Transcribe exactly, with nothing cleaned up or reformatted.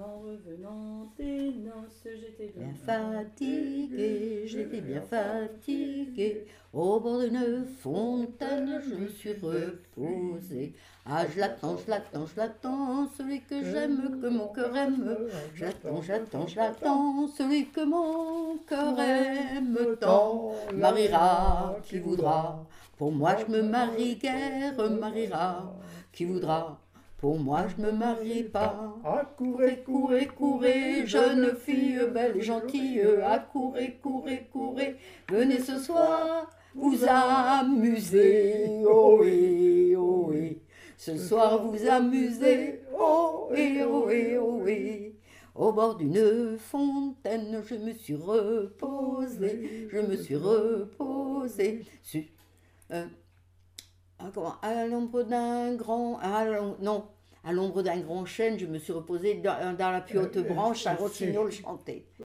en revenant des noces, j'étais Bien fatiguée, j'étais bien fatiguée. Au bord d'une fontaine, je me suis reposée. Ah, je l'attends, je l'attends, je l'attends, celui que j'aime, que mon cœur aime. J'attends, j'attends, je l'attends, celui que mon cœur aime tant. Mariera, qui voudra, pour moi je me marie guère, mariera, qui voudra. Pour moi, je me marie pas. Accourez, Courez, courez, jeune fille belle et gentille. Accourez, courez, courez. Venez ce soir vous amuser. Ohé, ohé. Ce soir vous amuser. Ohé, ohé, ohé. Au bord d'une fontaine, je me suis reposée. Je me suis reposée. Sur, euh, ah, comment, à l'ombre d'un grand... à l'om- non, à l'ombre d'un grand chêne, je me suis reposée dans, dans la plus haute branche, un rossignol chantait.